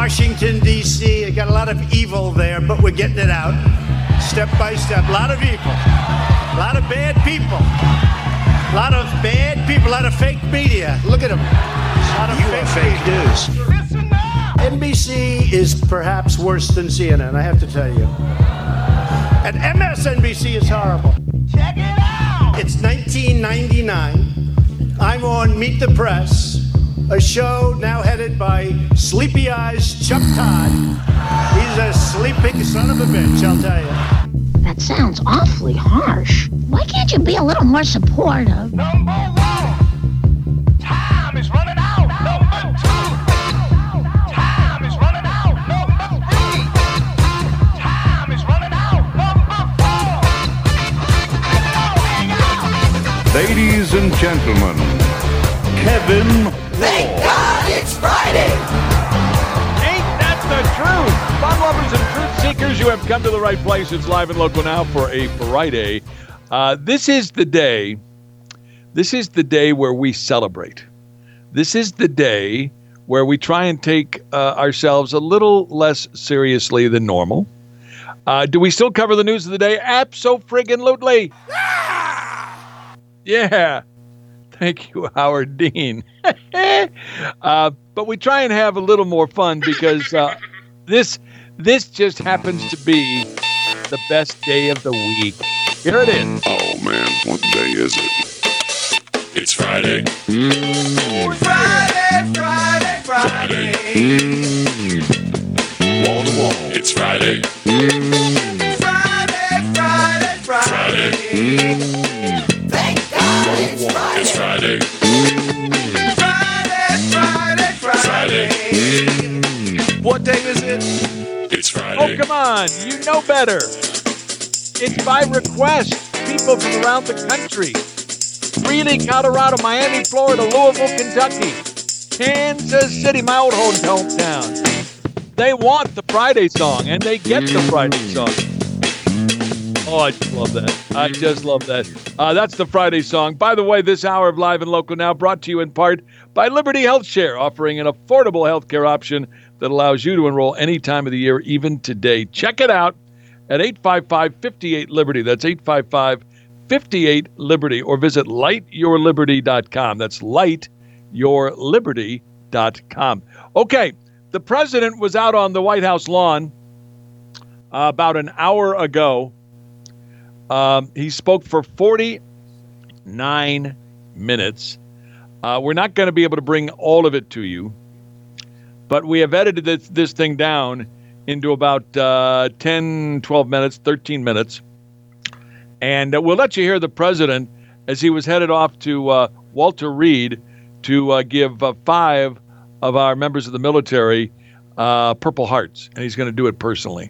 Washington, D.C. I got a lot of evil there, but we're getting it out step by step. A lot of evil. A lot of bad people. A lot of bad people. A lot of fake media. Look at them. A lot of fake news. Listen now. NBC is perhaps worse than CNN, I have to tell you. And MSNBC is horrible. Check it out. It's 1999. I'm on Meet the Press, a show now headed by Sleepy Eyes Chuck Todd. He's a sleeping son of a bitch, I'll tell you. That sounds awfully harsh. Why can't you be a little more supportive? Number one, time is running out. Number two, time is running out. Number three, time is running out. Number four, ladies and gentlemen, Kevin Thank God it's Friday. Ain't that the truth? Fun lovers and truth seekers, you have come to the right place. It's Live and Local now for a Friday. This is the day where we celebrate. This is the day where we try and take ourselves a little less seriously than normal. Do we still cover the news of the day? Abso-friggin-lutely. Yeah. Thank you, Howard Dean. But we try and have a little more fun because this just happens to be the best day of the week. Here it is. Oh, man, what day is it? It's Friday. Friday. Wall to wall. It's Friday. Friday. Thank God it's Friday. It's Friday. Friday. What day is it? It's Oh, Friday. come on. You know better. It's by request. People from around the country. Greeley, Colorado, Miami, Florida, Louisville, Kentucky, Kansas City, my old hometown. They want the Friday song, and they get the Friday song. Oh, I just love that. I just love that. That's the Friday song. By the way, this hour of Live and Local now brought to you in part by Liberty Health Share, offering an affordable healthcare option that allows you to enroll any time of the year, even today. Check it out at 855-58-LIBERTY. That's 855-58-LIBERTY. Or visit lightyourliberty.com. That's lightyourliberty.com. Okay, the president was out on the White House lawn about an hour ago. He spoke for 49 minutes. We're not going to be able to bring all of it to you, but we have edited this thing down into about 10, 12 minutes, 13 minutes. And we'll let you hear the president as he was headed off to Walter Reed to give 5 of our members of the military Purple Hearts, and he's going to do it personally.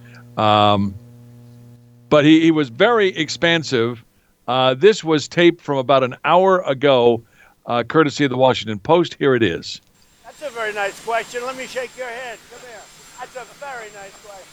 But he was very expansive. This was taped from about an hour ago, courtesy of the Washington Post. Here it is. That's a very nice question. Let me shake your head. Come here. That's a very nice question.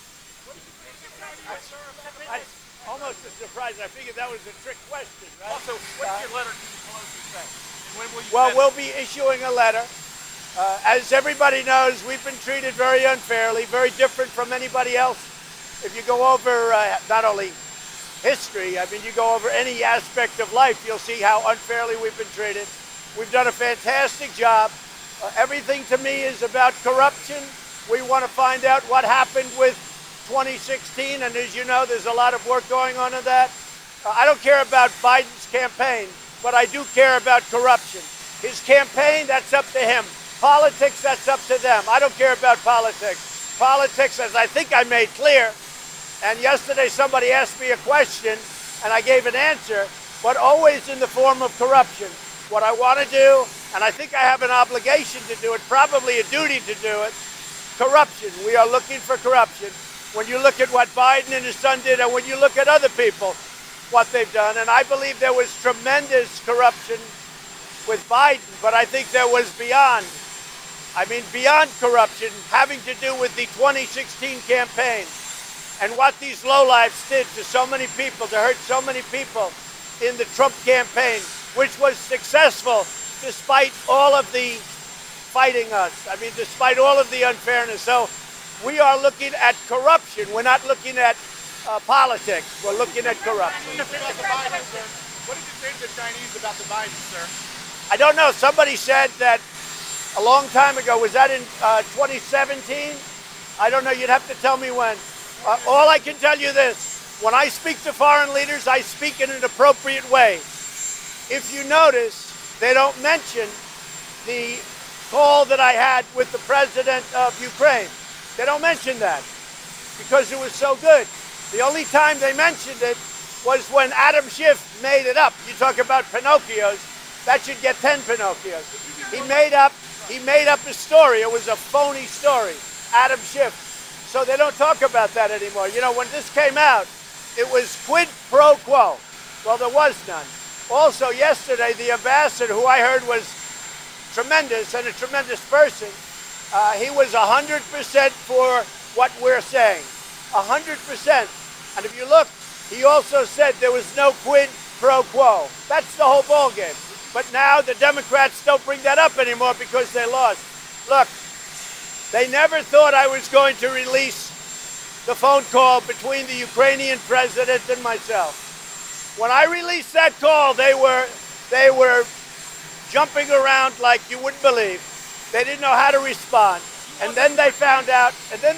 That's almost a surprise. I figured that was a trick question, right? Also, what's your letter to Pelosi say? When will you Well, send we'll it? be issuing a letter. As everybody knows, we've been treated very unfairly, very different from anybody else. If you go over not only history, I mean, you go over any aspect of life, you'll see how unfairly we've been treated. We've done a fantastic job. Everything to me is about corruption. We want to find out what happened with 2016, and as you know, there's a lot of work going on in that. I don't care about Biden's campaign, but I do care about corruption. His campaign, that's up to him. Politics, that's up to them. I don't care about politics. Politics, as I think I made clear, and yesterday somebody asked me a question, and I gave an answer, but always in the form of corruption. What I want to do, and I think I have an obligation to do it, probably a duty to do it, corruption. We are looking for corruption. When you look at what Biden and his son did, and when you look at other people, what they've done, and I believe there was tremendous corruption with Biden, but I think there was beyond corruption, having to do with the 2016 campaign and what these lowlifes did to so many people, to hurt so many people in the Trump campaign, which was successful despite all of the fighting us. I mean, despite all of the unfairness. So we are looking at corruption. We're not looking at politics. We're looking at corruption. What did you say to the Chinese about the Biden, sir? I don't know. Somebody said that a long time ago. Was that in 2017? I don't know. You'd have to tell me when. All I can tell you this. When I speak to foreign leaders, I speak in an appropriate way. If you notice, they don't mention the call that I had with the president of Ukraine. They don't mention that because it was so good. The only time they mentioned it was when Adam Schiff made it up. You talk about Pinocchios, that should get 10 Pinocchios. He made up a story. It was a phony story, Adam Schiff. So they don't talk about that anymore. You know, when this came out, it was quid pro quo. Well, there was none. Also, yesterday, the ambassador, who I heard was tremendous and a tremendous person, he was 100% for what we're saying. 100%. And if you look, he also said there was no quid pro quo. That's the whole ballgame. But now the Democrats don't bring that up anymore because they lost. Look, they never thought I was going to release the phone call between the Ukrainian president and myself. When I released that call, they were jumping around like you wouldn't believe. They didn't know how to respond. And then they found out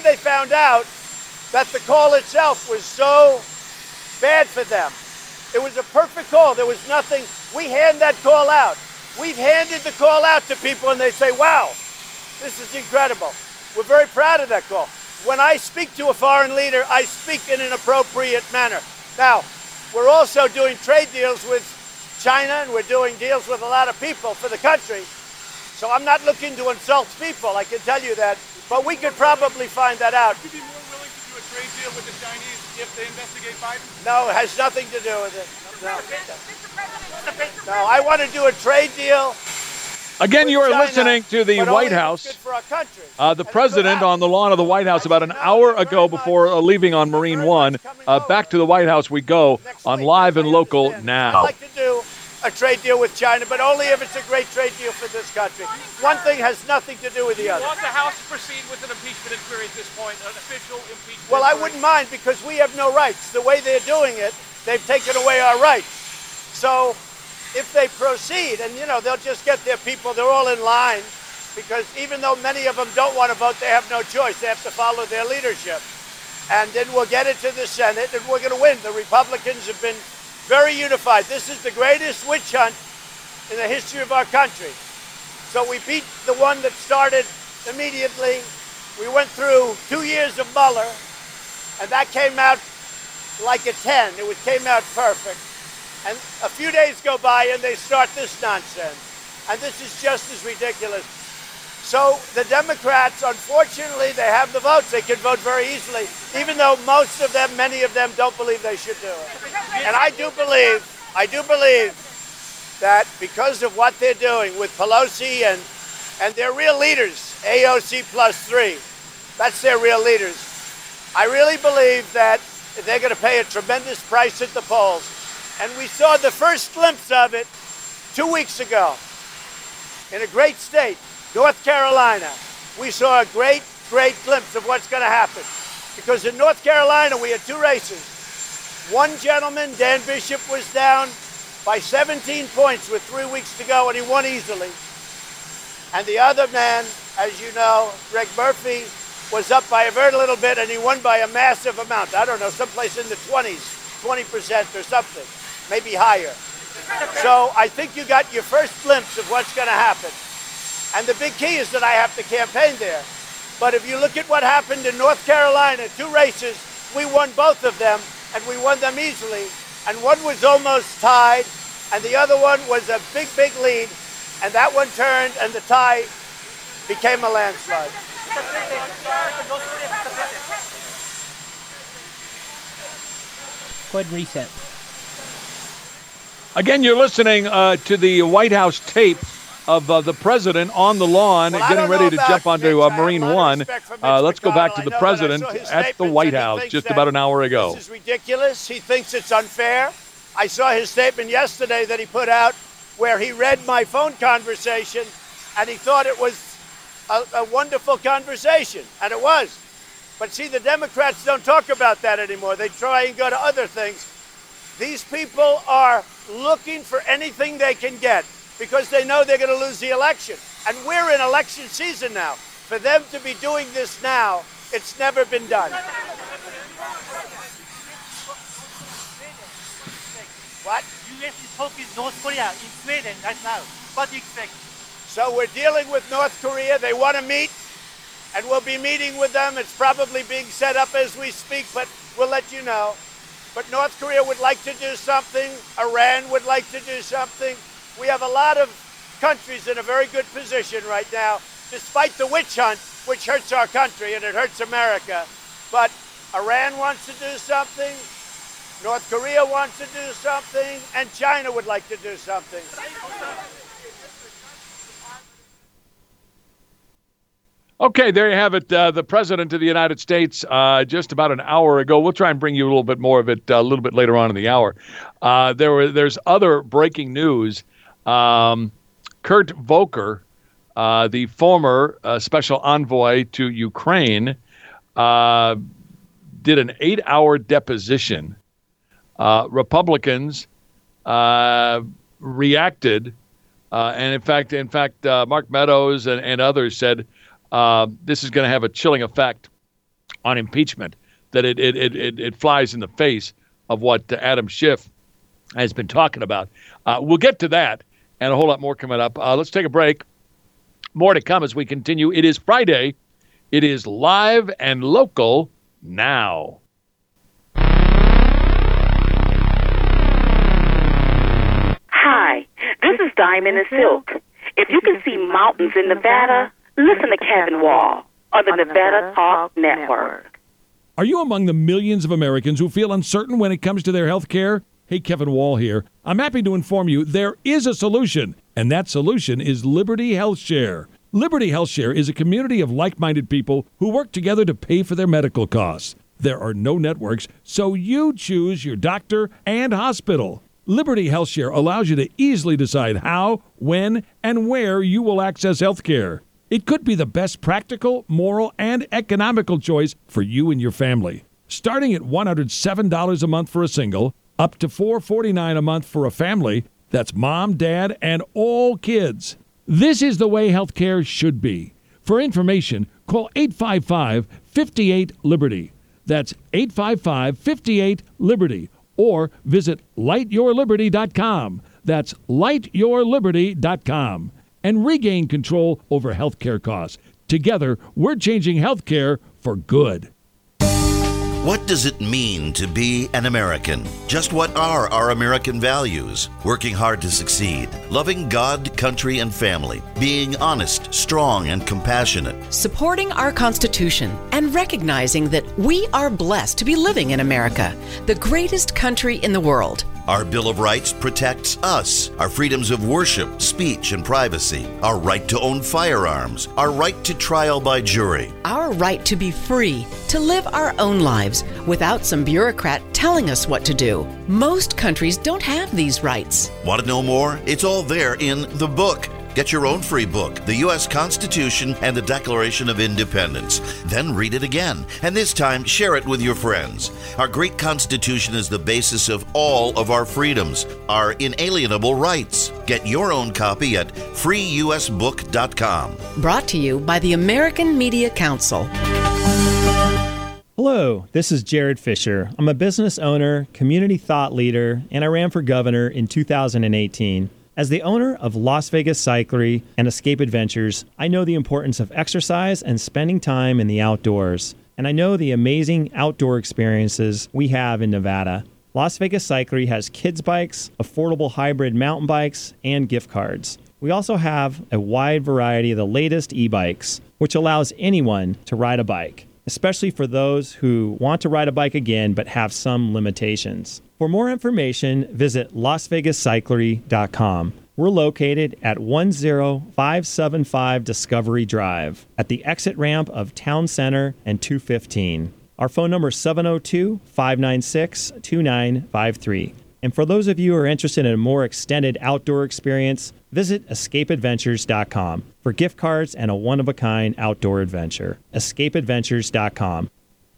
that the call itself was so bad for them. It was a perfect call. There was nothing. We hand that call out. We've handed the call out to people and they say, wow, this is incredible. We're very proud of that call. When I speak to a foreign leader, I speak in an appropriate manner. Now, we're also doing trade deals with China, and we're doing deals with a lot of people for the country. So I'm not looking to insult people, I can tell you that. But we could probably find that out. Would you be more willing to do a trade deal with the Chinese if they investigate Biden? No, it has nothing to do with it. No, I want to do a trade deal. Again, you are China, listening to the but White only if it's House. good for our country. The president on the lawn of the White House about an hour ago before leaving on Marine One. Back to the White House we go on Live and Local I'd now. like to do a trade deal with China, but only if it's a great trade deal for this country. One thing has nothing to do with the other. Want the House to proceed with an impeachment inquiry at this point, an official impeachment Well, I inquiry? wouldn't mind because we have no rights. The way they're doing it, they've taken away our rights. So if they proceed, and you know, they'll just get their people, they're all in line, because even though many of them don't want to vote, they have no choice. They have to follow their leadership. And then we'll get it to the Senate, and we're going to win. The Republicans have been very unified. This is the greatest witch hunt in the history of our country. So we beat the one that started immediately. We went through 2 years of Mueller, and that came out like a 10. It came out perfect. And a few days go by, and they start this nonsense. And this is just as ridiculous. So the Democrats, unfortunately, they have the votes. They can vote very easily, even though most of them, many of them, don't believe they should do it. And I do believe that because of what they're doing with Pelosi and their real leaders, AOC +3, that's their real leaders. I really believe that they're going to pay a tremendous price at the polls. And we saw the first glimpse of it 2 weeks ago in a great state, North Carolina. We saw a great glimpse of what's going to happen. Because in North Carolina, we had two races. One gentleman, Dan Bishop, was down by 17 points with 3 weeks to go, and he won easily. And the other man, as you know, Greg Murphy, was up by a very little bit, and he won by a massive amount. I don't know, someplace in the 20s, 20% or something, maybe higher. So I think you got your first glimpse of what's going to happen. And the big key is that I have to campaign there. But if you look at what happened in North Carolina, two races, we won both of them, and we won them easily. And one was almost tied, and the other one was a big lead, and that one turned, and the tie became a landslide. Go ahead and reset. Again, you're listening to the White House tape of the president on the lawn, Well, I getting don't ready know to about jump onto Mitch. I have a Marine lot of One. respect for Mitch Let's go back to McConnell. the I know, president but I saw his at the statements, White and he House thinks just that about an hour ago. This is ridiculous. He thinks it's unfair. I saw his statement yesterday that he put out where he read my phone conversation, and he thought it was a wonderful conversation, and it was. But see, the Democrats don't talk about that anymore. They try and go to other things. These people are looking for anything they can get because they know they're going to lose the election. And we're in election season now. For them to be doing this now, it's never been done. What? U.S. is talking North Korea in Sweden right now. What do you expect? So we're dealing with North Korea. They want to meet, and we'll be meeting with them. It's probably being set up as we speak, but we'll let you know. But North Korea would like to do something. Iran would like to do something. We have a lot of countries in a very good position right now, despite the witch hunt, which hurts our country and it hurts America. But Iran wants to do something, North Korea wants to do something, and China would like to do something. Okay, there you have it. The President of the United States just about an hour ago. We'll try and bring you a little bit more of it a little bit later on in the hour. There's other breaking news. Kurt Volker, the former special envoy to Ukraine, did an 8-hour deposition. Republicans reacted, and in fact, Mark Meadows and others said this is going to have a chilling effect on impeachment. That it flies in the face of what Adam Schiff has been talking about. We'll get to that and a whole lot more coming up. Let's take a break. More to come as we continue. It is Friday. It is live and local now. Hi, this is Diamond and Silk. If you can see mountains in Nevada, listen to Kevin Wall on the Nevada Talk Network. Are you among the millions of Americans who feel uncertain when it comes to their health care? Hey, Kevin Wall here. I'm happy to inform you there is a solution, and that solution is Liberty Health Share. Liberty Health Share is a community of like-minded people who work together to pay for their medical costs. There are no networks, so you choose your doctor and hospital. Liberty Health Share allows you to easily decide how, when, and where you will access health care. It could be the best practical, moral, and economical choice for you and your family. Starting at $107 a month for a single, up to $449 a month for a family, that's mom, dad, and all kids. This is the way healthcare should be. For information, call 855-58-LIBERTY. That's 855-58-LIBERTY. Or visit lightyourliberty.com. That's lightyourliberty.com. And regain control over healthcare costs. Together, we're changing healthcare for good. What does it mean to be an American? Just what are our American values? Working hard to succeed, loving God, country, and family, being honest, strong, and compassionate. Supporting our Constitution and recognizing that we are blessed to be living in America, the greatest country in the world. Our Bill of Rights protects us, our freedoms of worship, speech, and privacy, our right to own firearms, our right to trial by jury, our right to be free, to live our own lives without some bureaucrat telling us what to do. Most countries don't have these rights. Want to know more? It's all there in the book. Get your own free book, The U.S. Constitution and the Declaration of Independence. Then read it again, and this time share it with your friends. Our great Constitution is the basis of all of our freedoms, our inalienable rights. Get your own copy at freeusbook.com. Brought to you by the American Media Council. Hello, this is Jared Fisher. I'm a business owner, community thought leader, and I ran for governor in 2018. As the owner of Las Vegas Cyclery and Escape Adventures, I know the importance of exercise and spending time in the outdoors. And I know the amazing outdoor experiences we have in Nevada. Las Vegas Cyclery has kids bikes, affordable hybrid mountain bikes, and gift cards. We also have a wide variety of the latest e-bikes, which allows anyone to ride a bike, especially for those who want to ride a bike again but have some limitations. For more information, visit LasVegasCyclery.com. We're located at 10575 Discovery Drive at the exit ramp of Town Center and 215. Our phone number is 702-596-2953. And for those of you who are interested in a more extended outdoor experience, visit escapeadventures.com for gift cards and a one-of-a-kind outdoor adventure. escapeadventures.com.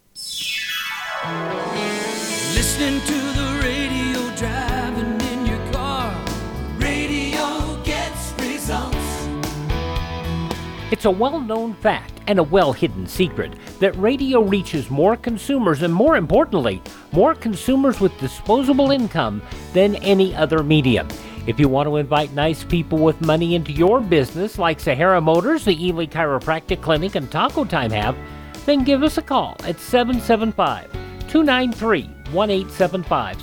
Listening to the radio, driving in your car. Radio gets results. It's a well-known fact and a well-hidden secret that radio reaches more consumers and, more importantly, more consumers with disposable income than any other medium. If you want to invite nice people with money into your business like Sahara Motors, the Ely Chiropractic Clinic, and Taco Time have, then give us a call at 775-293-1875,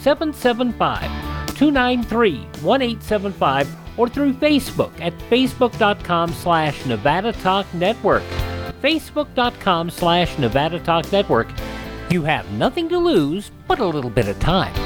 775-293-1875, or through Facebook at facebook.com/Nevada Talk Network. Facebook.com/Nevada Talk Network. You have nothing to lose but a little bit of time.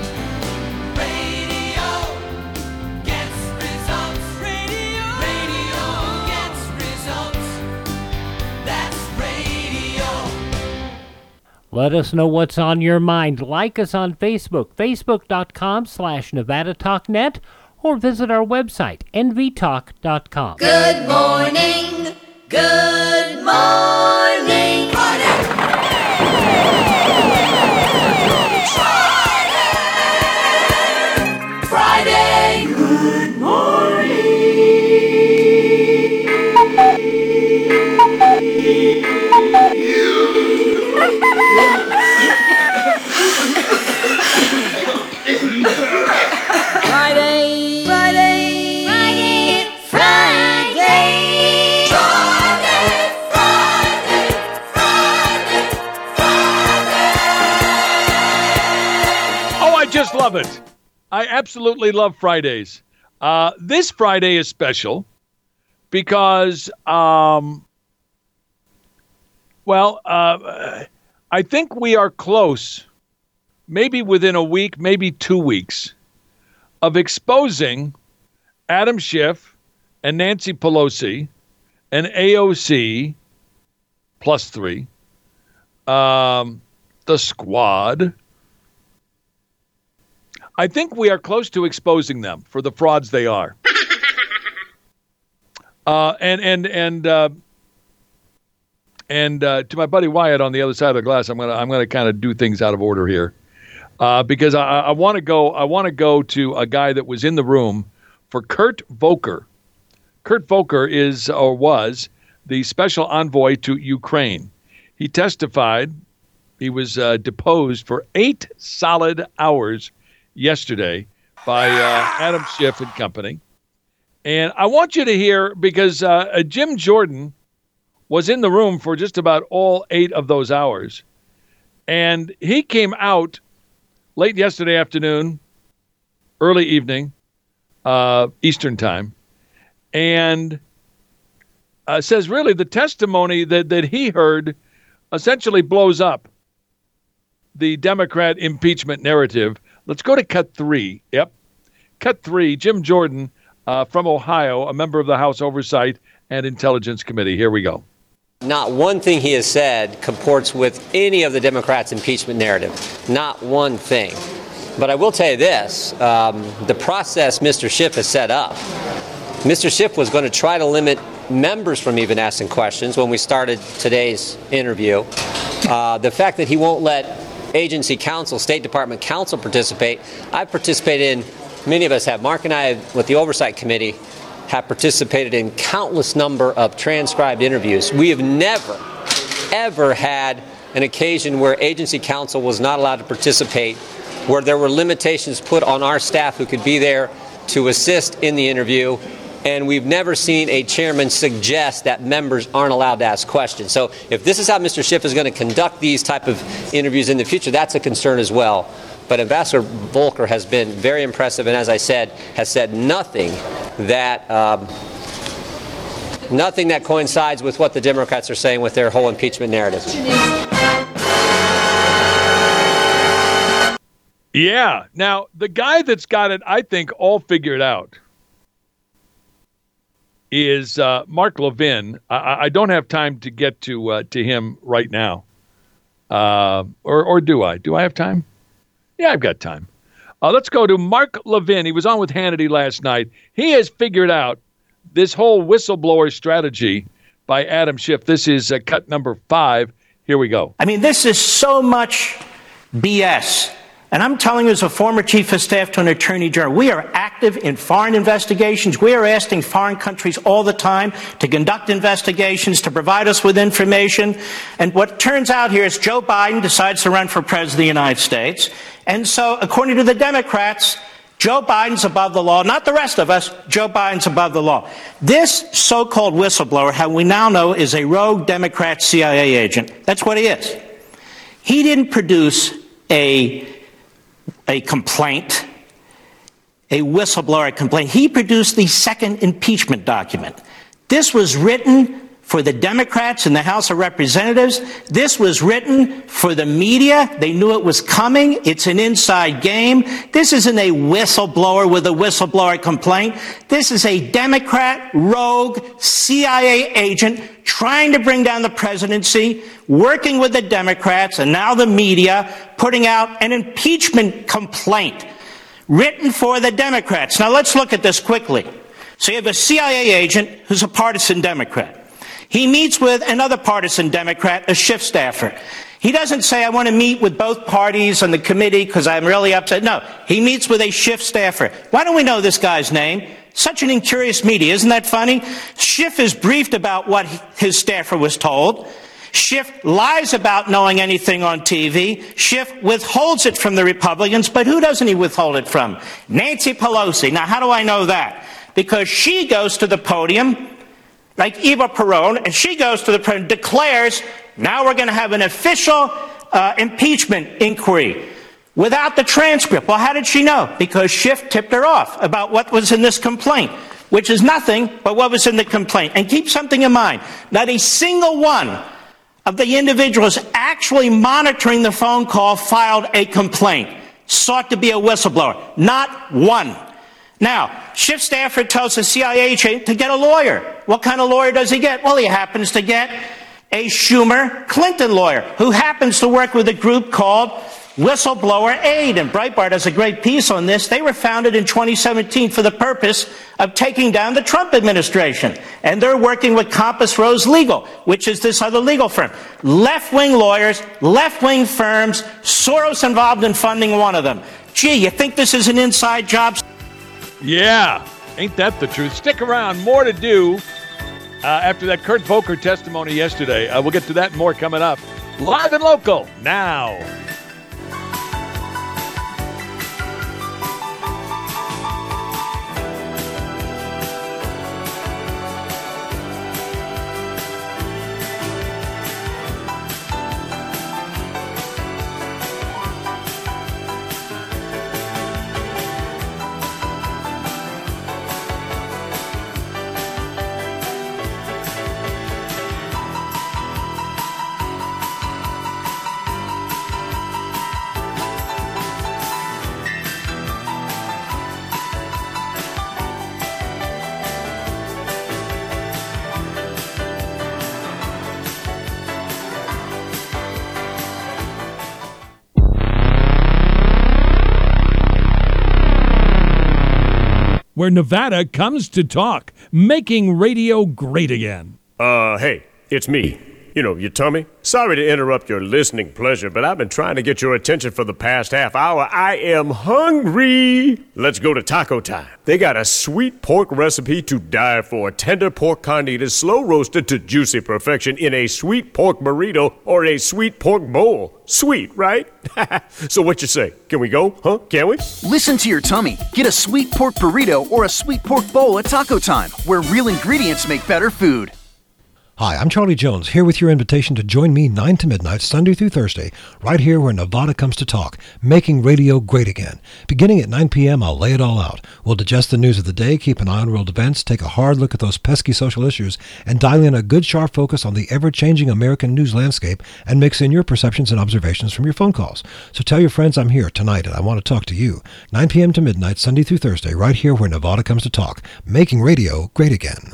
Radio gets results. Radio gets results. That's radio. Let us know what's on your mind. Like us on Facebook, facebook.com/Nevada Talk Net, or visit our website, nvtalk.com. Good morning. Good morning. Friday. Good Friday. Friday. Friday. Friday. Oh, I just love it. I absolutely love Fridays. This Friday is special because, I think we are close, maybe within a week, maybe 2 weeks, of exposing Adam Schiff and Nancy Pelosi and AOC +3, the squad. I think we are close to exposing them for the frauds they are. And to my buddy Wyatt on the other side of the glass, I'm gonna kind of do things out of order here, because I want to go to a guy that was in the room for Kurt Volker. Kurt Volker is or was the special envoy to Ukraine. He testified. He was deposed for 8 solid hours yesterday by Adam Schiff and company. And I want you to hear, because Jim Jordan was in the room for just about all 8 of those hours. And he came out late yesterday afternoon, early evening, Eastern time, and says really the testimony that he heard essentially blows up the Democrat impeachment narrative. Let's go to cut 3. Yep. Cut 3, Jim Jordan from Ohio, a member of the House Oversight and Intelligence Committee. Here we go. Not one thing he has said comports with any of the Democrats' impeachment narrative. Not one thing. But I will tell you this, the process Mr. Schiff has set up, Mr. Schiff was going to try to limit members from even asking questions when we started today's interview. The fact that he won't let agency counsel, State Department counsel participate, I've participated in, many of us have, Mark and I with the Oversight Committee have participated in countless number of transcribed interviews. We have never, ever had an occasion where agency counsel was not allowed to participate, where there were limitations put on our staff who could be there to assist in the interview, and we've never seen a chairman suggest that members aren't allowed to ask questions. So if this is how Mr. Schiff is going to conduct these type of interviews in the future, that's a concern as well. But Ambassador Volker has been very impressive, and as I said, has said nothing that coincides with what the Democrats are saying with their whole impeachment narrative. Yeah. Now, the guy that's got it, I think, all figured out is Mark Levin. I don't have time to get to him right now. Or do I? Do I have time? Yeah, I've got time. Let's go to Mark Levin. He was on with Hannity last night. He has figured out this whole whistleblower strategy by Adam Schiff. This is cut number 5. Here we go. I mean, this is so much BS. And I'm telling you as a former chief of staff to an attorney general, we are active in foreign investigations. We are asking foreign countries all the time to conduct investigations, to provide us with information. And what turns out here is Joe Biden decides to run for president of the United States. And so, according to the Democrats, Joe Biden's above the law. Not the rest of us. Joe Biden's above the law. This so-called whistleblower, how we now know, is a rogue Democrat CIA agent. That's what he is. He didn't produce a complaint, a whistleblower complaint. He produced the second impeachment document. This was written for the Democrats in the House of Representatives. This was written for the media. They knew it was coming. It's an inside game. This isn't a whistleblower with a whistleblower complaint. This is a Democrat rogue CIA agent trying to bring down the presidency, working with the Democrats and now the media, putting out an impeachment complaint written for the Democrats. Now let's look at this quickly. So you have a CIA agent who's a partisan Democrat. He meets with another partisan Democrat, a Schiff staffer. He doesn't say, I want to meet with both parties on the committee because I'm really upset. No, he meets with a Schiff staffer. Why don't we know this guy's name? Such an incurious media. Isn't that funny? Schiff is briefed about what his staffer was told. Schiff lies about knowing anything on TV. Schiff withholds it from the Republicans, but who doesn't he withhold it from? Nancy Pelosi. Now, how do I know that? Because she goes to the podium, like Eva Peron, and she goes to the podium, declares, now we're going to have an official impeachment inquiry without the transcript. Well, how did she know? Because Schiff tipped her off about what was in this complaint, which is nothing but what was in the complaint. And keep something in mind. Not a single one of the individuals actually monitoring the phone call filed a complaint, sought to be a whistleblower. Not one. Now, Schiff staffer tells the CIA agent to get a lawyer. What kind of lawyer does he get? Well, he happens to get a Schumer Clinton lawyer who happens to work with a group called Whistleblower Aid. And Breitbart has a great piece on this. They were founded in 2017 for the purpose of taking down the Trump administration. And they're working with Compass Rose Legal, which is this other legal firm. Left-wing lawyers, left-wing firms, Soros involved in funding one of them. Gee, you think this is an inside job? Yeah, ain't that the truth? Stick around. More to do after that Kurt Volker testimony yesterday. We'll get to that and more coming up. Live and local now. Where Nevada comes to talk, making radio great again. Hey, it's me. You know, your tummy. Sorry to interrupt your listening pleasure, but I've been trying to get your attention for the past half hour. I am hungry. Let's go to taco time. They got a sweet pork recipe to die for. Tender pork carnitas, slow roasted to juicy perfection in a sweet pork burrito or a sweet pork bowl. Sweet, right? So what you say? Can we go? Huh? Can we? Listen to your tummy. Get a sweet pork burrito or a sweet pork bowl at Taco Time, where real ingredients make better food. Hi, I'm Charlie Jones, here with your invitation to join me 9 to midnight, Sunday through Thursday, right here where Nevada comes to talk, making radio great again. Beginning at 9 p.m., I'll lay it all out. We'll digest the news of the day, keep an eye on world events, take a hard look at those pesky social issues, and dial in a good sharp focus on the ever-changing American news landscape and mix in your perceptions and observations from your phone calls. So tell your friends I'm here tonight and I want to talk to you. 9 p.m. to midnight, Sunday through Thursday, right here where Nevada comes to talk, making radio great again.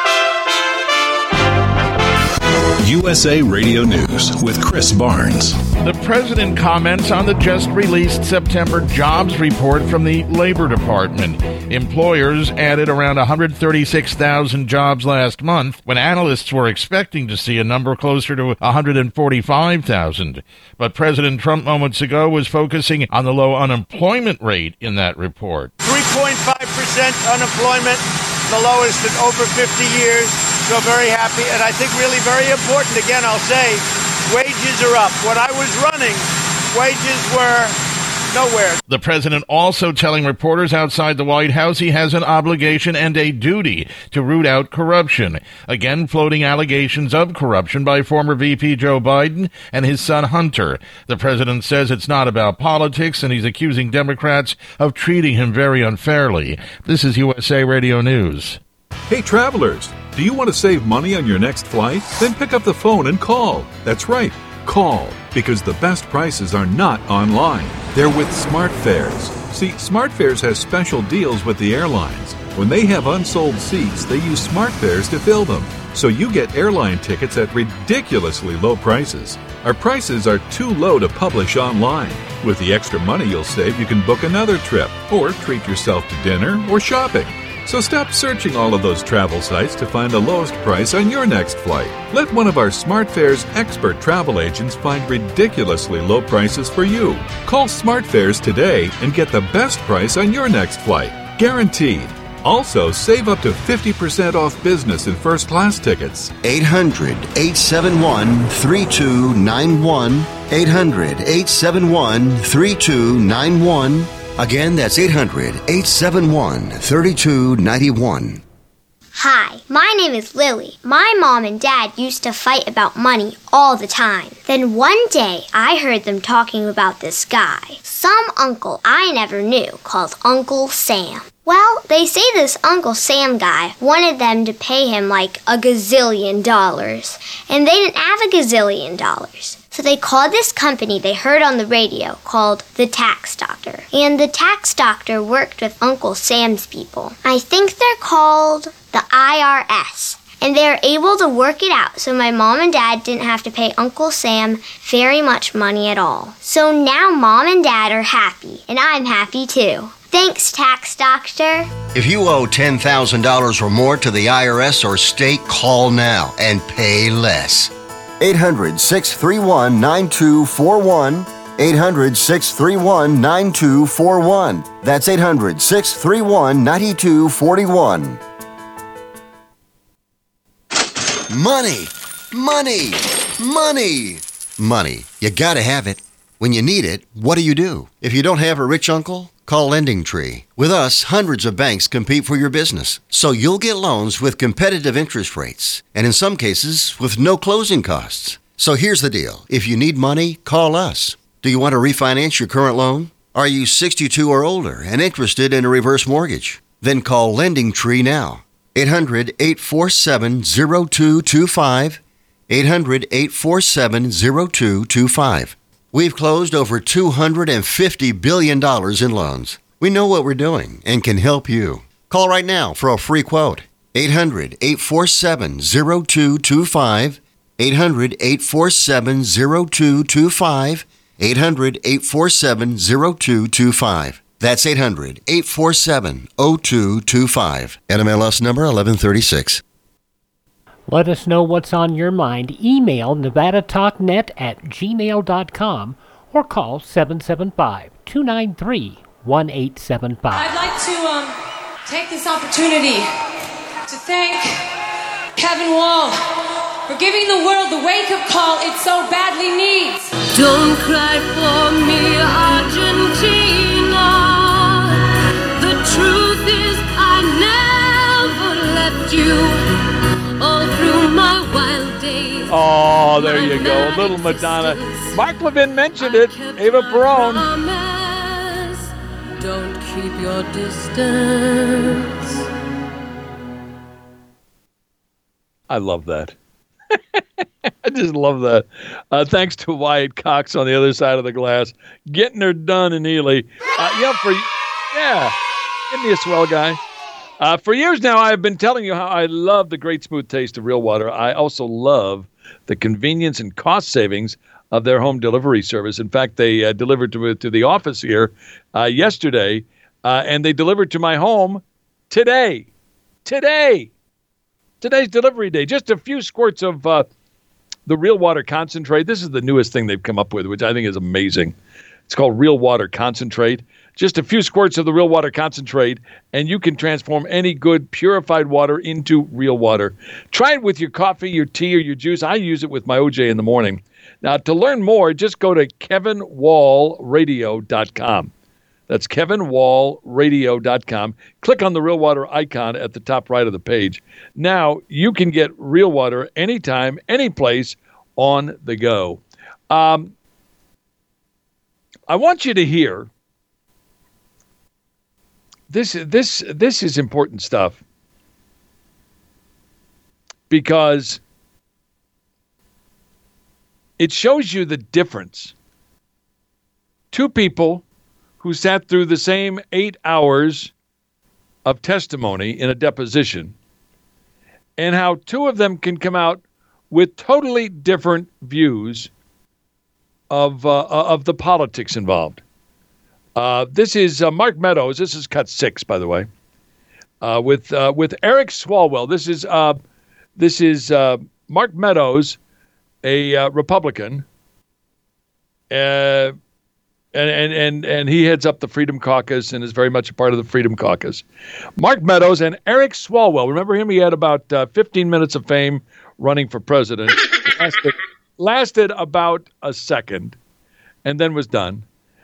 USA Radio News with Chris Barnes. The president comments on the just released September jobs report from the Labor Department. Employers added around 136,000 jobs last month when analysts were expecting to see a number closer to 145,000. But President Trump moments ago was focusing on the low unemployment rate in that report. 3.5% unemployment, the lowest in over 50 years. So very happy, and I think really very important. Again, I'll say, wages are up. When I was running, wages were nowhere. The president also telling reporters outside the White House he has an obligation and a duty to root out corruption. Again, floating allegations of corruption by former VP Joe Biden and his son Hunter. The president says it's not about politics, and he's accusing Democrats of treating him very unfairly. This is USA Radio News. Hey travelers, do you want to save money on your next flight? Then pick up the phone and call. That's right, call, because the best prices are not online. They're with SmartFares. See, SmartFares has special deals with the airlines. When they have unsold seats, they use SmartFares to fill them. So you get airline tickets at ridiculously low prices. Our prices are too low to publish online. With the extra money you'll save, you can book another trip, or treat yourself to dinner or shopping. So stop searching all of those travel sites to find the lowest price on your next flight. Let one of our SmartFares expert travel agents find ridiculously low prices for you. Call SmartFares today and get the best price on your next flight. Guaranteed. Also, save up to 50% off business and first class tickets. 800-871-3291. 800-871-3291. Again, that's 800-871-3291. Hi, my name is Lily. My mom and dad used to fight about money all the time. Then one day, I heard them talking about this guy, some uncle I never knew, called Uncle Sam. Well, they say this Uncle Sam guy wanted them to pay him like $1 gazillion, and they didn't have $1 gazillion. So they called this company they heard on the radio called the Tax Doctor. And the Tax Doctor worked with Uncle Sam's people. I think they're called the IRS. And they were able to work it out so my mom and dad didn't have to pay Uncle Sam very much money at all. So now mom and dad are happy, and I'm happy too. Thanks, Tax Doctor. If you owe $10,000 or more to the IRS or state, call now and pay less. 800-631-9241. 800-631-9241. That's 800-631-9241. Money, money, money, money. You gotta have it. When you need it, what do? If you don't have a rich uncle, call LendingTree. With us, hundreds of banks compete for your business, so you'll get loans with competitive interest rates, and in some cases, with no closing costs. So here's the deal. If you need money, call us. Do you want to refinance your current loan? Are you 62 or older and interested in a reverse mortgage? Then call LendingTree now. 800-847-0225. 800-847-0225. We've closed over $250 billion in loans. We know what we're doing and can help you. Call right now for a free quote. 800-847-0225. 800-847-0225. 800-847-0225. That's 800-847-0225. NMLS number 1136. Let us know what's on your mind. Email nevadatalknet@gmail.com or call 775-293-1875. I'd like to take this opportunity to thank Kevin Wall for giving the world the wake-up call it so badly needs. Don't cry for me, Argentina. The truth is I never left you. All through my wild days. Oh, there you go. Little Madonna. Mark Levin mentioned it. Eva Perón. Don't keep your distance. I love that. I just love that. Thanks to Wyatt Cox on the other side of the glass. Getting her done in Ely. Give me a swell guy. For years now, I've been telling you how I love the great smooth taste of real water. I also love the convenience and cost savings of their home delivery service. In fact, they delivered to the office here yesterday, and they delivered to my home today. Today's delivery day. Just a few squirts of the Real Water Concentrate. This is the newest thing they've come up with, which I think is amazing. It's called Real Water Concentrate. Just a few squirts of the Real Water Concentrate, and you can transform any good purified water into real water. Try it with your coffee, your tea, or your juice. I use it with my OJ in the morning. Now, to learn more, just go to kevinwallradio.com. That's kevinwallradio.com. Click on the Real Water icon at the top right of the page. Now, you can get real water anytime, any place, on the go. I want you to hear, this is important stuff, because it shows you the difference. Two people who sat through the same 8 hours of testimony in a deposition, and how two of them can come out with totally different views of the politics involved. This is Mark Meadows. This is cut 6, by the way, with Eric Swalwell. This is Mark Meadows, a Republican, and he heads up the Freedom Caucus and is very much a part of the Freedom Caucus. Mark Meadows and Eric Swalwell. Remember him? He had about 15 minutes of fame running for president. Lasted about a second, and then was done.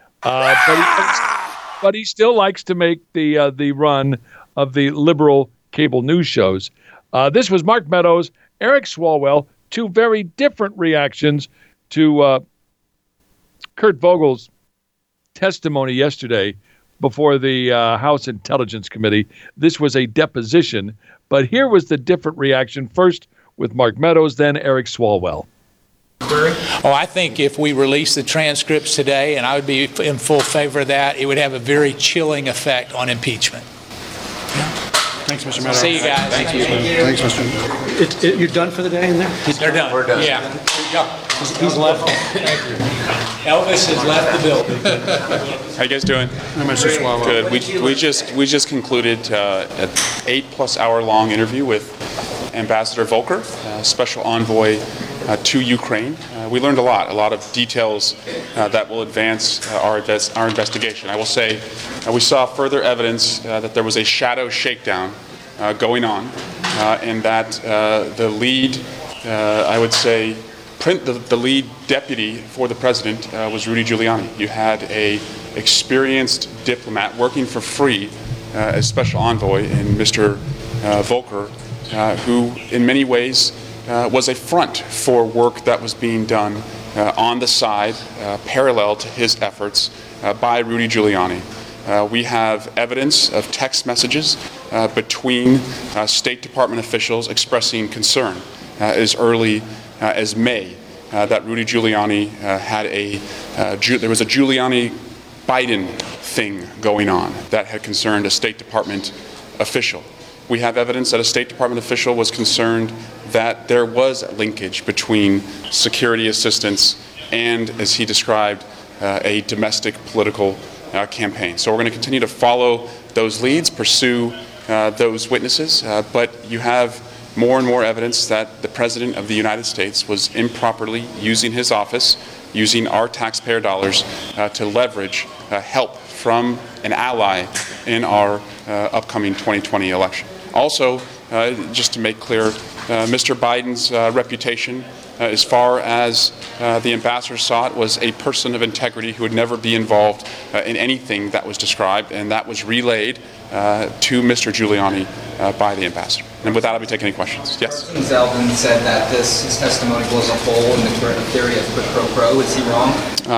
But he still likes to make the run of the liberal cable news shows. This was Mark Meadows, Eric Swalwell, two very different reactions to Kurt Vogel's testimony yesterday before the House Intelligence Committee. This was a deposition, but here was the different reaction. First with Mark Meadows, then Eric Swalwell. Oh, I think if we release the transcripts today, and I would be in full favor of that, it would have a very chilling effect on impeachment. Thanks, Mr. Meadows. See you guys. Thank you. Thanks, Mr. You're done for the day in there? They're done. We're done. Yeah. He's left. Elvis has left the building. How you guys doing? Hi, Mr. Swalwell. Good. We just concluded an 8+ hour long interview with Ambassador Volker, Special Envoy to Ukraine. We learned a lot of details that will advance our investigation. I will say we saw further evidence that there was a shadow shakedown going on, and that the lead, I would say, the lead deputy for the president was Rudy Giuliani. You had a experienced diplomat working for free as special envoy in Mr. Volker, who in many ways was a front for work that was being done on the side, parallel to his efforts by Rudy Giuliani. We have evidence of text messages between State Department officials expressing concern as early as May that Rudy Giuliani had there was a Giuliani-Biden thing going on that had concerned a State Department official. We have evidence that a State Department official was concerned that there was a linkage between security assistance and, as he described, a domestic political campaign. So we're going to continue to follow those leads, pursue those witnesses, but you have more and more evidence that the President of the United States was improperly using his office, using our taxpayer dollars to leverage help from an ally in our upcoming 2020 election. Also, just to make clear, Mr. Biden's reputation, as far as the ambassador saw it, was a person of integrity who would never be involved in anything that was described, and that was relayed to Mr. Giuliani by the ambassador. And with that, I'll be taking any questions. Yes? President Zeldin said that his testimony blows a hole in the theory of quid pro quo. Is he wrong?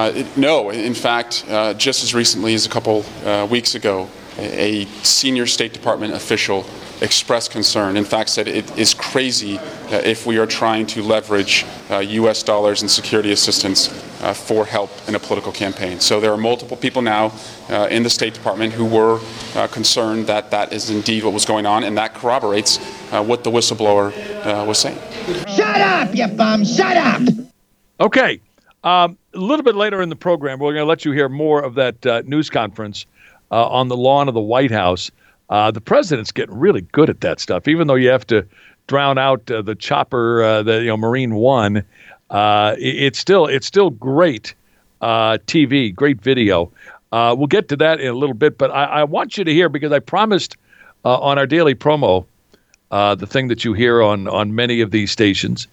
No. In fact, just as recently as a couple weeks ago, a senior State Department official expressed concern, in fact said it is crazy if we are trying to leverage U.S. dollars and security assistance for help in a political campaign. So there are multiple people now in the State Department who were concerned that that is indeed what was going on, and that corroborates what the whistleblower was saying. Shut up, you bum! Shut up! Okay. A little bit later in the program, we're going to let you hear more of that news conference on the lawn of the White House. The president's getting really good at that stuff, even though you have to drown out the chopper, Marine One. It's still great TV, great video. We'll get to that in a little bit, but I want you to hear, because I promised on our daily promo, the thing that you hear on many of these stations,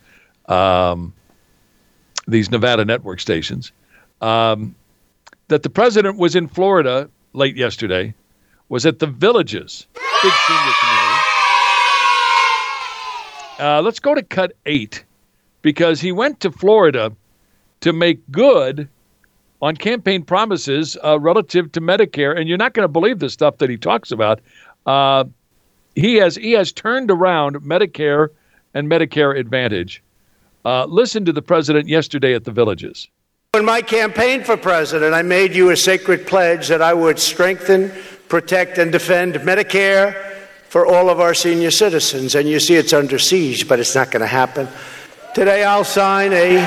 these Nevada network stations, that the president was in Florida late yesterday, was at the Villages, big senior community. Let's go to cut 8, because he went to Florida to make good on campaign promises relative to Medicare, and you're not going to believe the stuff that he talks about. He has turned around Medicare and Medicare Advantage. Listen to the president yesterday at the Villages. In my campaign for president, I made you a sacred pledge that I would strengthen, protect, and defend Medicare for all of our senior citizens. And you see it's under siege, but it's not going to happen. Today I'll sign a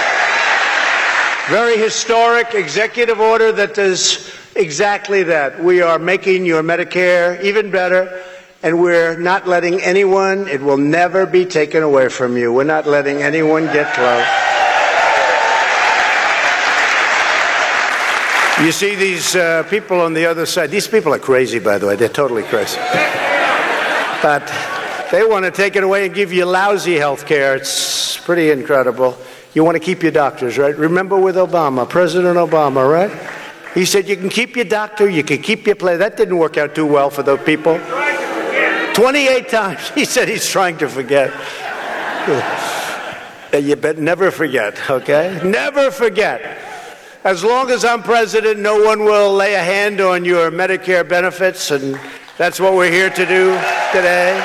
very historic executive order that does exactly that. We are making your Medicare even better, and we're not letting anyone, it will never be taken away from you. We're not letting anyone get close. You see these people on the other side. These people are crazy, by the way. They're totally crazy. But they want to take it away and give you lousy health care. It's pretty incredible. You want to keep your doctors, right? Remember with Obama, President Obama, right? He said you can keep your doctor, you can keep your play. That didn't work out too well for those people. 28 times he said he's trying to forget. You better never forget, okay? Never forget. As long as I'm president, no one will lay a hand on your Medicare benefits, and that's what we're here to do today.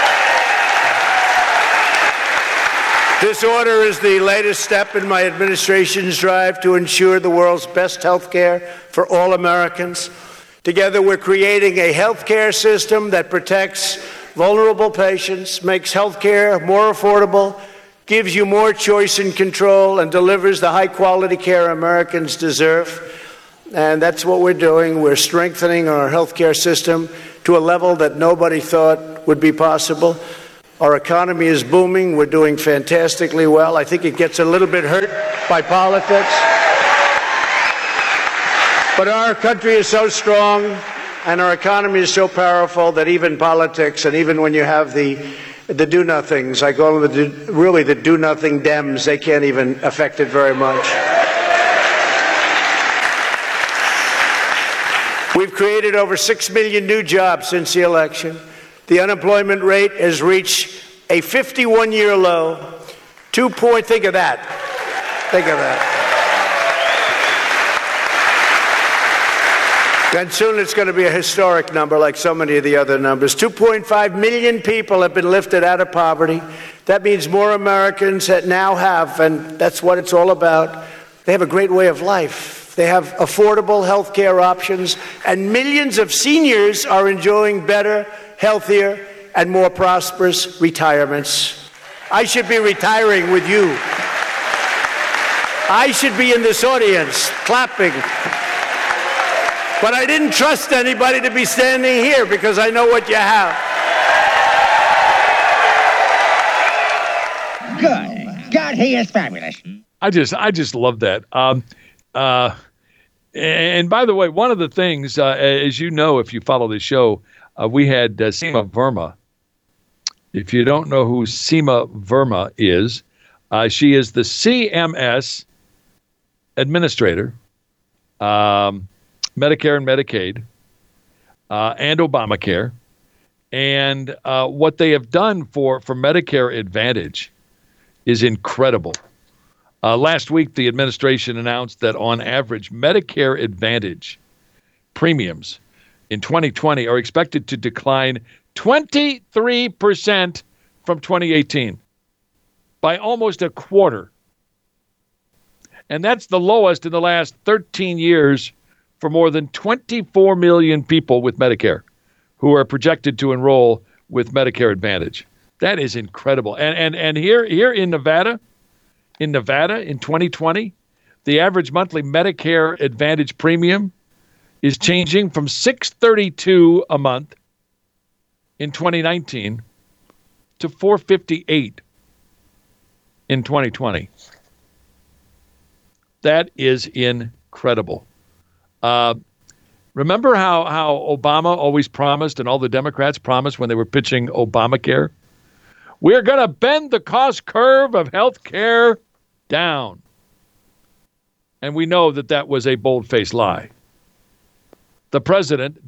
This order is the latest step in my administration's drive to ensure the world's best health care for all Americans. Together, we're creating a health care system that protects vulnerable patients, makes health care more affordable, gives you more choice and control, and delivers the high-quality care Americans deserve. And that's what we're doing. We're strengthening our health care system to a level that nobody thought would be possible. Our economy is booming. We're doing fantastically well. I think it gets a little bit hurt by politics. But our country is so strong and our economy is so powerful that even politics, and even when you have the do-nothings, I call them the do-nothing Dems, they can't even affect it very much. We've created over 6 million new jobs since the election. The unemployment rate has reached a 51-year low. Think of that. Think of that. And soon it's going to be a historic number like so many of the other numbers. 2.5 million people have been lifted out of poverty. That means more Americans that now have, and that's what it's all about, they have a great way of life. They have affordable health care options, and millions of seniors are enjoying better, healthier, and more prosperous retirements. I should be retiring with you. I should be in this audience clapping. But I didn't trust anybody to be standing here because I know what you have. Good. God, he is fabulous. I just love that. And by the way, one of the things, as you know, if you follow this show, we had Seema Verma. If you don't know who Seema Verma is, she is the CMS administrator, Medicare and Medicaid, and Obamacare. And what they have done for Medicare Advantage is incredible. Last week, the administration announced that on average, Medicare Advantage premiums in 2020 are expected to decline 23% from 2018 by almost a quarter. And that's the lowest in the last 13 years for more than 24 million people with Medicare who are projected to enroll with Medicare Advantage. That is incredible. And here in Nevada in 2020, the average monthly Medicare Advantage premium is changing from $632 a month in 2019 to $458 in 2020. That is incredible. Remember how Obama always promised, and all the Democrats promised when they were pitching Obamacare? We're going to bend the cost curve of health care down. And we know that was a bold-faced lie. President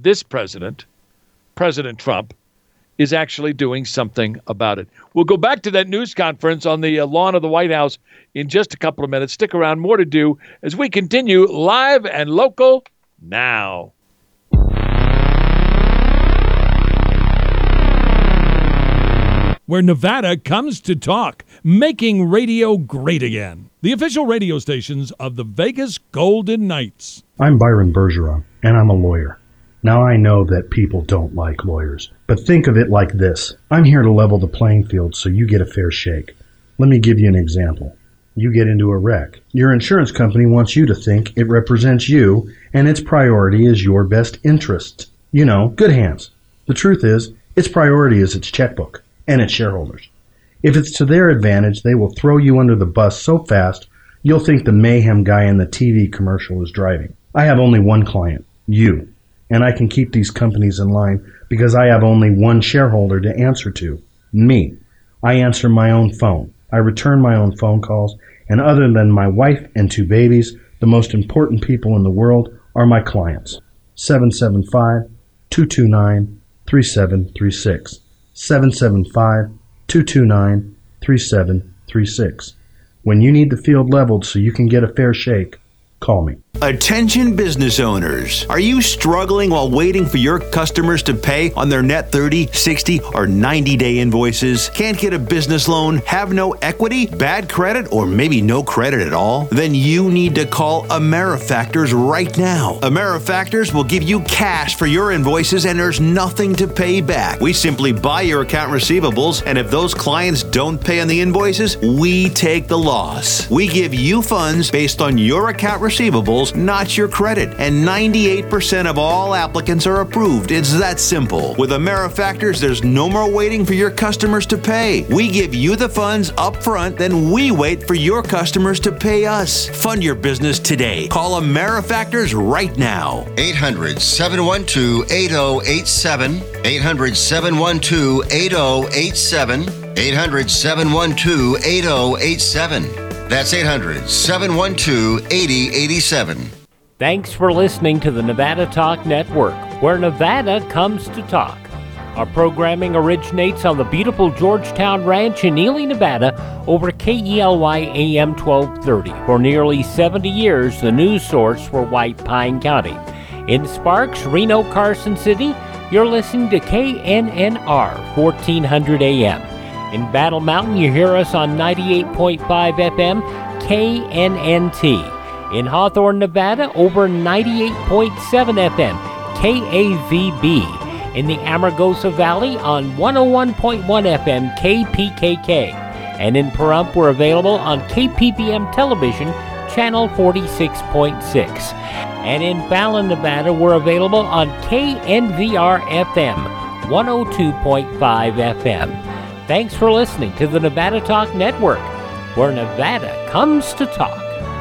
Trump, is actually doing something about it. We'll go back to that news conference on the lawn of the White House in just a couple of minutes. Stick around, more to do as we continue live and local now. Where Nevada comes to talk, making radio great again. The official radio stations of the Vegas Golden Knights. I'm Byron Bergeron, and I'm a lawyer. Now I know that people don't like lawyers, but think of it like this. I'm here to level the playing field so you get a fair shake. Let me give you an example. You get into a wreck. Your insurance company wants you to think it represents you, and its priority is your best interest. You know, good hands. The truth is, its priority is its checkbook and its shareholders. If it's to their advantage, they will throw you under the bus so fast, you'll think the mayhem guy in the TV commercial is driving. I have only one client, you. And I can keep these companies in line because I have only one shareholder to answer to, me. I answer my own phone. I return my own phone calls. And other than my wife and 2 babies, the most important people in the world are my clients. 775-229-3736. 775-229-3736. When you need the field leveled so you can get a fair shake, call me. Attention business owners. Are you struggling while waiting for your customers to pay on their net 30, 60, or 90-day invoices? Can't get a business loan? Have no equity? Bad credit? Or maybe no credit at all? Then you need to call AmeriFactors right now. AmeriFactors will give you cash for your invoices and there's nothing to pay back. We simply buy your account receivables, and if those clients don't pay on the invoices, we take the loss. We give you funds based on your account receivables, not your credit, and 98% of all applicants are approved. It's that simple. With AmeriFactors, there's no more waiting for your customers to pay. We give you the funds up front, then we wait for your customers to pay us. Fund your business today. Call AmeriFactors right now. 800-712-8087. 800-712-8087. 800-712-8087. That's 800-712-8087. Thanks for listening to the Nevada Talk Network, where Nevada comes to talk. Our programming originates on the beautiful Georgetown Ranch in Ely, Nevada, over KELY AM 1230. For nearly 70 years, the news source for White Pine County. In Sparks, Reno, Carson City, you're listening to KNNR 1400 AM. In Battle Mountain, you hear us on 98.5 FM, KNNT. In Hawthorne, Nevada, over 98.7 FM, KAVB. In the Amargosa Valley, on 101.1 FM, KPKK. And in Pahrump, we're available on KPBM Television, Channel 46.6. And in Fallon, Nevada, we're available on KNVR FM, 102.5 FM. Thanks for listening to the Nevada Talk Network, where Nevada comes to talk.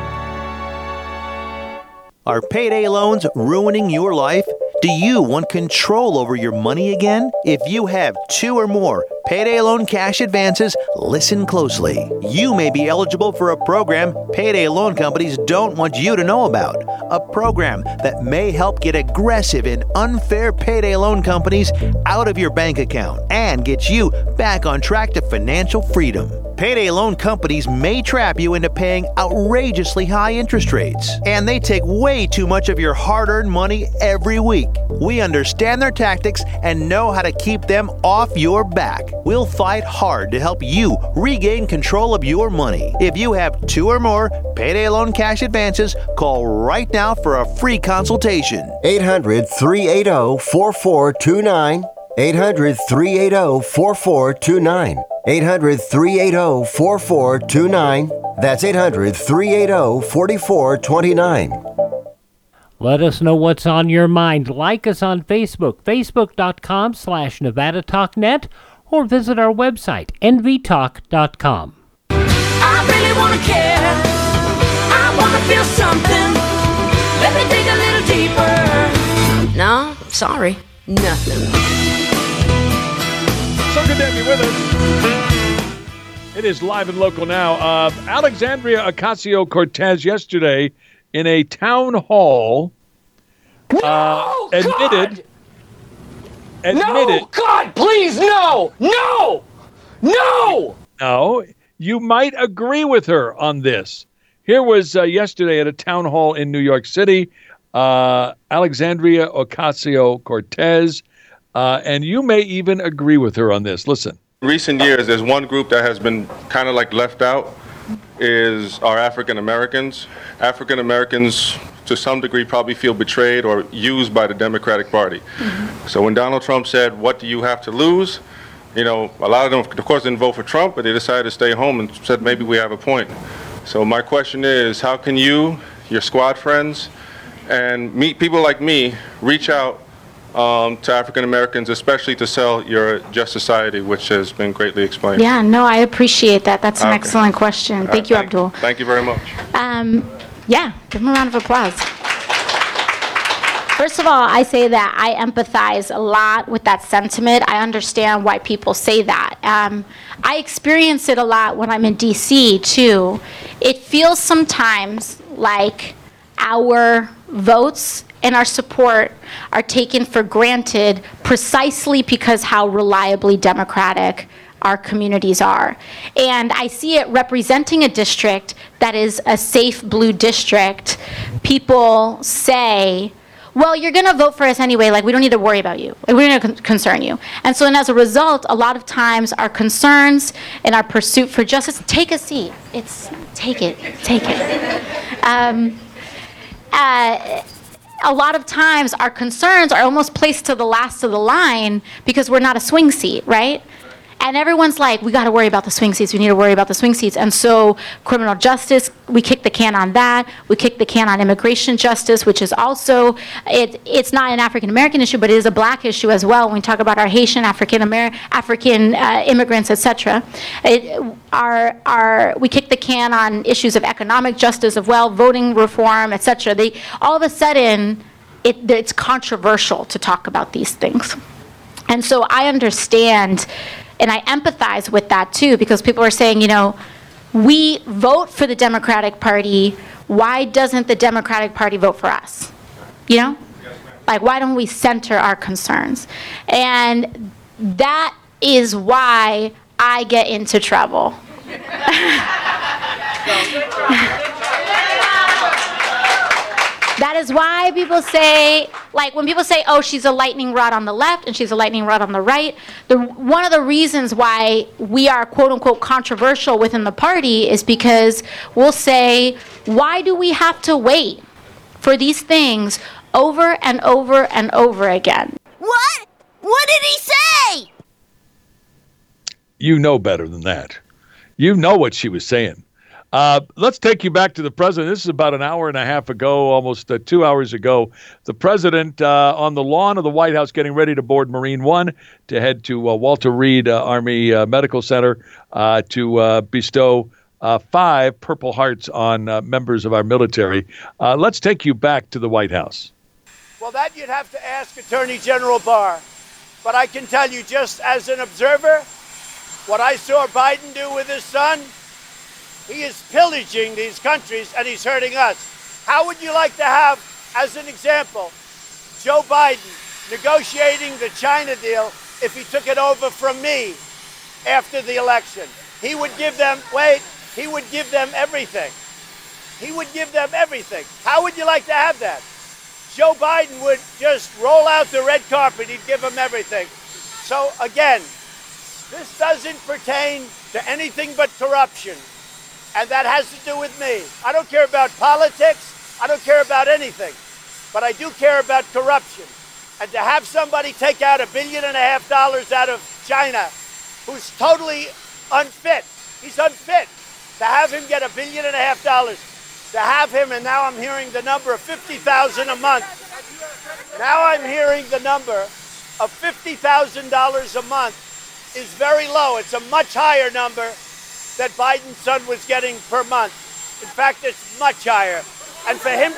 Are payday loans ruining your life? Do you want control over your money again? If you have 2 or more payday loan cash advances, listen closely. You may be eligible for a program payday loan companies don't want you to know about. A program that may help get aggressive and unfair payday loan companies out of your bank account and get you back on track to financial freedom. Payday loan companies may trap you into paying outrageously high interest rates, and they take way too much of your hard-earned money every week. We understand their tactics and know how to keep them off your back. We'll fight hard to help you regain control of your money. If you have 2 or more payday loan cash advances, call right now for a free consultation. 800-380-4429. 800-380-4429. 800-380-4429. That's 800-380-4429. Let us know what's on your mind. Like us on Facebook, facebook.com/NevadaTalkNet, or visit our website, nvtalk.com. I really wanna care. I wanna feel something. Let me dig a little deeper. No, sorry, nothing. So good to have you with us. It is live and local now. Alexandria Ocasio-Cortez yesterday in a town hall admitted. No, God, please, no! No! No! No, you might agree with her on this. Here was yesterday at a town hall in New York City, Alexandria Ocasio-Cortez, and you may even agree with her on this. Listen. In recent years, there's one group that has been kind of like left out, is our African Americans. African Americans, to some degree, probably feel betrayed or used by the Democratic Party. Mm-hmm. So when Donald Trump said, "What do you have to lose?" You know, a lot of them, of course, didn't vote for Trump, but they decided to stay home and said, maybe we have a point. So my question is, how can you, your squad friends, and people like me reach out to African Americans, especially to sell your Just Society, which has been greatly explained? Yeah, no, I appreciate that. That's an excellent question. Thank you, Abdul. Thank you very much. Yeah, give him a round of applause. First of all, I say that I empathize a lot with that sentiment. I understand why people say that. I experience it a lot when I'm in D.C., too. It feels sometimes like our votes and our support are taken for granted precisely because how reliably Democratic our communities are. And I see it representing a district that is a safe blue district. People say, well, you're going to vote for us anyway, like we don't need to worry about you. Like, we're going to concern you. And so, and as a result, a lot of times our concerns and our pursuit for justice, take a seat. Take it. A lot of times our concerns are almost placed to the last of the line because we're not a swing seat, right? And everyone's like, we got to worry about the swing seats. We need to worry about the swing seats. And so criminal justice, we kick the can on that. We kick the can on immigration justice, which is also, it's not an African-American issue, but it is a black issue as well when we talk about our Haitian, African immigrants, etc. We kick the can on issues of economic justice as well, voting reform, etc. All of a sudden, it's controversial to talk about these things. And so I understand and I empathize with that too, because people are saying, you know, we vote for the Democratic Party. Why doesn't the Democratic Party vote for us? You know? Like, why don't we center our concerns? And that is why I get into trouble. That is why people say, like when people say, oh, she's a lightning rod on the left and she's a lightning rod on the right, one of the reasons why we are quote unquote controversial within the party is because we'll say, why do we have to wait for these things over and over and over again? What? What did he say? You know better than that. You know what she was saying. Let's take you back to the president. This is about an hour and a half ago, almost 2 hours ago. The president on the lawn of the White House getting ready to board Marine One to head to Walter Reed Army Medical Center to bestow 5 Purple Hearts on members of our military. Let's take you back to the White House. Well, that you'd have to ask Attorney General Barr. But I can tell you, just as an observer, what I saw Biden do with his son, he is pillaging these countries and he's hurting us. How would you like to have, as an example, Joe Biden negotiating the China deal if he took it over from me after the election? He would give them everything. He would give them everything. How would you like to have that? Joe Biden would just roll out the red carpet. He'd give them everything. So again, this doesn't pertain to anything but corruption. And that has to do with me. I don't care about politics. I don't care about anything. But I do care about corruption. And to have somebody take out $1.5 billion out of China, who's totally unfit, he's unfit, to have him get $1.5 billion, to have him, and now I'm hearing the number of $50,000 a month. Now I'm hearing the number of $50,000 a month is very low. It's a much higher number that Biden's son was getting per month. In fact, it's much higher. And for him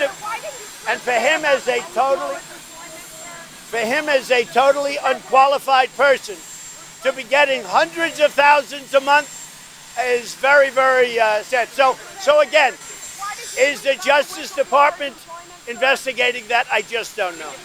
as a totally unqualified person to be getting hundreds of thousands a month is very, very sad. So again, is the Justice Department investigating that? I just don't know.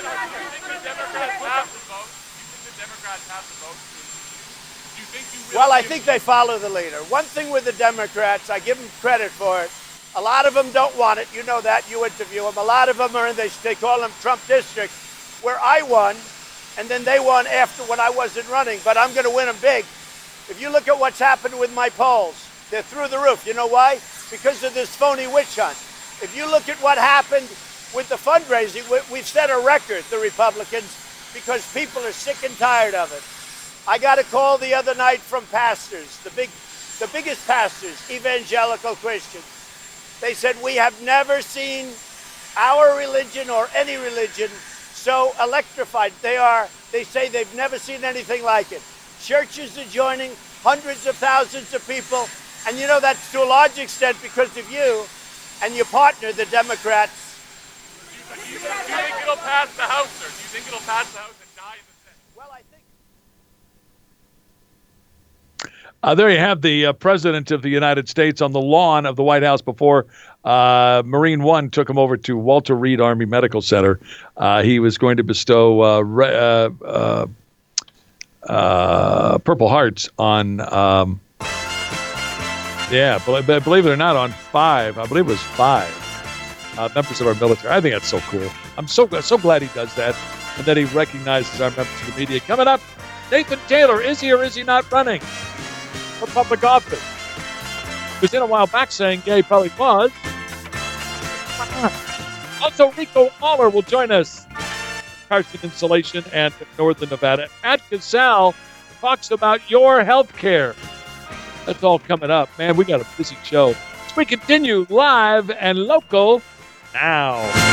Well, I think they follow the leader. One thing with the Democrats, I give them credit for it. A lot of them don't want it. You know that. You interview them. A lot of them are in, they call them Trump districts, where I won, and then they won after when I wasn't running. But I'm going to win them big. If you look at what's happened with my polls, they're through the roof. You know why? Because of this phony witch hunt. If you look at what happened with the fundraising, we've set a record, the Republicans, because people are sick and tired of it. I got a call the other night from pastors, the biggest pastors, evangelical Christians. They said, we have never seen our religion or any religion so electrified. They say they've never seen anything like it. Churches are joining, hundreds of thousands of people. And you know, that's to a large extent because of you and your partner, the Democrats. Do you think it'll pass the House, sir? Do you think it'll pass the House and die in the Senate? Well, I think. There you have the President of the United States on the lawn of the White House before Marine One took him over to Walter Reed Army Medical Center. He was going to bestow Purple Hearts on, believe it or not, on 5. I believe it was 5 members of our military. I think that's so cool. I'm so glad he does that, and that he recognizes our members of the media. Coming up, Nathan Taylor, is he or is he not running for public office? He was in a while back saying, yeah, he probably was. Also, Rico Waller will join us. Carson Insulation and Northern Nevada. Matt Casal talks about your health care. That's all coming up. Man, we got a busy show. We continue live and local now.